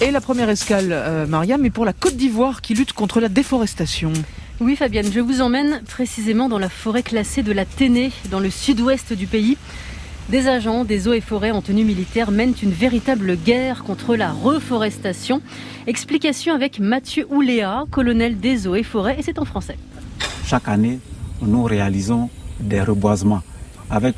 Et la première escale, Mariam, est pour la Côte d'Ivoire qui lutte contre la déforestation. Oui Fabienne, je vous emmène précisément dans la forêt classée de la Ténée, dans le sud-ouest du pays. Des agents des eaux et forêts en tenue militaire mènent une véritable guerre contre la reforestation. Explication avec Mathieu Ouléa, colonel des eaux et forêts, et c'est en français. Chaque année, nous réalisons des reboisements avec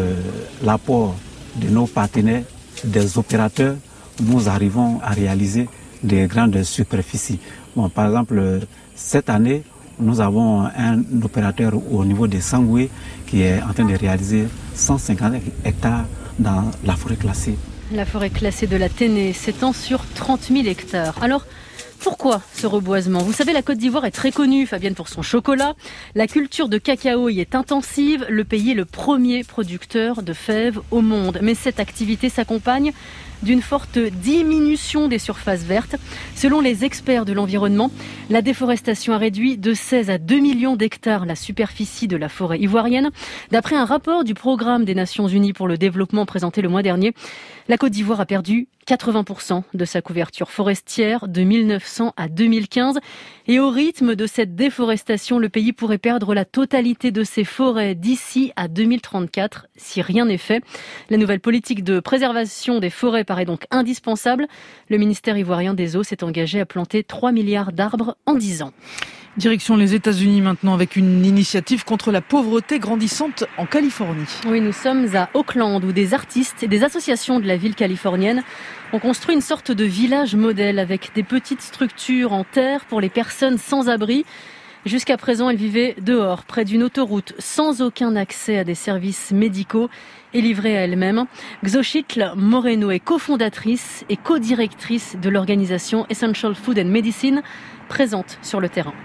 l'apport de nos partenaires, des opérateurs. Nous arrivons à réaliser des grandes superficies. Bon, par exemple, cette année, nous avons un opérateur au niveau de Sangoué qui est en train de réaliser 150 hectares dans la forêt classée. La forêt classée de la Ténée s'étend sur 30 000 hectares. Alors, pourquoi ce reboisement ? Vous savez, la Côte d'Ivoire est très connue, Fabienne, pour son chocolat. La culture de cacao y est intensive. Le pays est le premier producteur de fèves au monde. Mais cette activité s'accompagne d'une forte diminution des surfaces vertes. Selon les experts de l'environnement, la déforestation a réduit de 16 à 2 millions d'hectares la superficie de la forêt ivoirienne. D'après un rapport du Programme des Nations Unies pour le développement présenté le mois dernier, la Côte d'Ivoire a perdu 80% de sa couverture forestière de 1900 à 2015. Et au rythme de cette déforestation, le pays pourrait perdre la totalité de ses forêts d'ici à 2034 si rien n'est fait. La nouvelle politique de préservation des forêts paraît donc indispensable. Le ministère ivoirien des Eaux s'est engagé à planter 3 milliards d'arbres en 10 ans. Direction les États-Unis maintenant avec une initiative contre la pauvreté grandissante en Californie. Oui, nous sommes à Oakland où des artistes et des associations de la ville californienne ont construit une sorte de village modèle avec des petites structures en terre pour les personnes sans abri. Jusqu'à présent, elles vivaient dehors, près d'une autoroute, sans aucun accès à des services médicaux et livrées à elles-mêmes. Xochitl Moreno est cofondatrice et co-directrice de l'organisation Essential Food and Medicine, présente sur le terrain.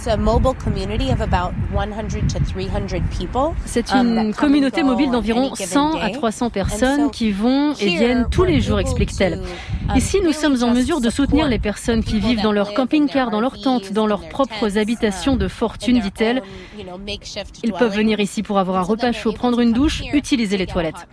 C'est une communauté mobile d'environ 100 à 300 personnes qui vont et viennent tous les jours, explique-t-elle. Ici, nous sommes en mesure de soutenir les personnes qui vivent dans leur camping-car, dans leur tente, dans leurs propres habitations de fortune, dit-elle. Ils peuvent venir ici pour avoir un repas chaud, prendre une douche, utiliser les toilettes.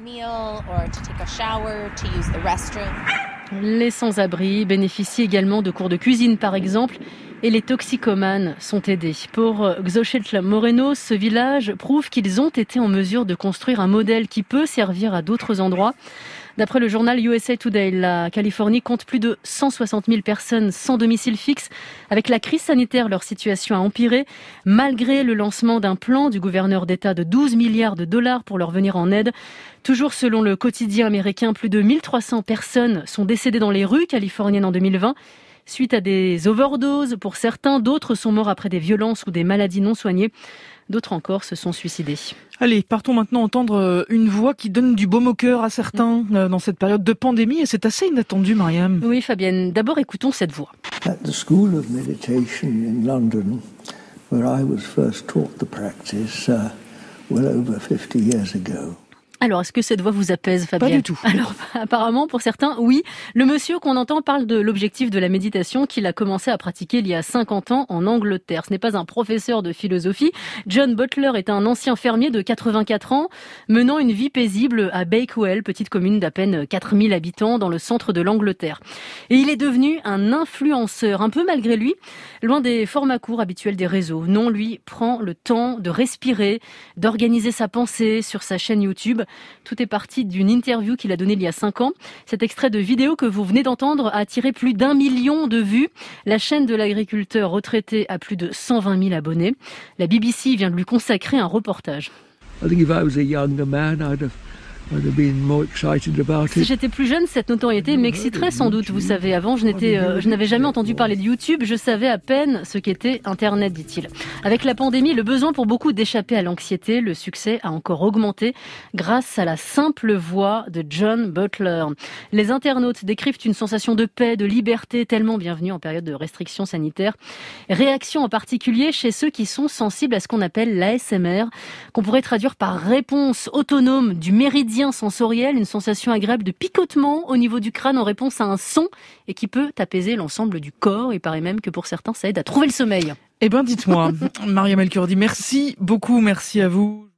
Les sans-abri bénéficient également de cours de cuisine, par exemple, et les toxicomanes sont aidés. Pour Xochitl Moreno, ce village prouve qu'ils ont été en mesure de construire un modèle qui peut servir à d'autres endroits. D'après le journal USA Today, la Californie compte plus de 160 000 personnes sans domicile fixe. Avec la crise sanitaire, leur situation a empiré, malgré le lancement d'un plan du gouverneur d'État de 12 milliards de dollars pour leur venir en aide. Toujours selon le quotidien américain, plus de 1300 personnes sont décédées dans les rues californiennes en 2020. Suite à des overdoses pour certains, d'autres sont morts après des violences ou des maladies non soignées. D'autres encore se sont suicidés. Allez, partons maintenant entendre une voix qui donne du baume au cœur à certains dans cette période de pandémie et c'est assez inattendu, Mariam. Oui, Fabienne. D'abord, écoutons cette voix. At the School of Meditation in London, where I was first taught the practice well over 50 years ago. Alors, est-ce que cette voix vous apaise, Fabienne ? Pas du tout. Alors, apparemment, pour certains, oui. Le monsieur qu'on entend parle de l'objectif de la méditation qu'il a commencé à pratiquer il y a 50 ans en Angleterre. Ce n'est pas un professeur de philosophie. John Butler est un ancien fermier de 84 ans, menant une vie paisible à Bakewell, petite commune d'à peine 4000 habitants dans le centre de l'Angleterre. Et il est devenu un influenceur, un peu malgré lui, loin des formats courts habituels des réseaux. Non, lui prend le temps de respirer, d'organiser sa pensée sur sa chaîne YouTube. Tout est parti d'une interview qu'il a donnée il y a 5 ans. Cet extrait de vidéo que vous venez d'entendre a attiré plus d'1 million de vues. La chaîne de l'agriculteur retraité a plus de 120 000 abonnés. La BBC vient de lui consacrer un reportage. I think if I was a younger man, I'd have been more excited about it. Si j'étais plus jeune, cette notoriété m'exciterait sans doute. Vous savez, avant, je n'avais jamais entendu parler de YouTube. Je savais à peine ce qu'était Internet, dit-il. Avec la pandémie, le besoin pour beaucoup d'échapper à l'anxiété, le succès a encore augmenté grâce à la simple voix de John Butler. Les internautes décrivent une sensation de paix, de liberté, tellement bienvenue en période de restrictions sanitaires. Réaction en particulier chez ceux qui sont sensibles à ce qu'on appelle l'ASMR, qu'on pourrait traduire par réponse autonome du méridien sensoriel, une sensation agréable de picotement au niveau du crâne en réponse à un son et qui peut apaiser l'ensemble du corps. Il paraît même que pour certains, ça aide à trouver le sommeil. Eh ben, dites-moi, Mariam El Kurdi, merci beaucoup, merci à vous.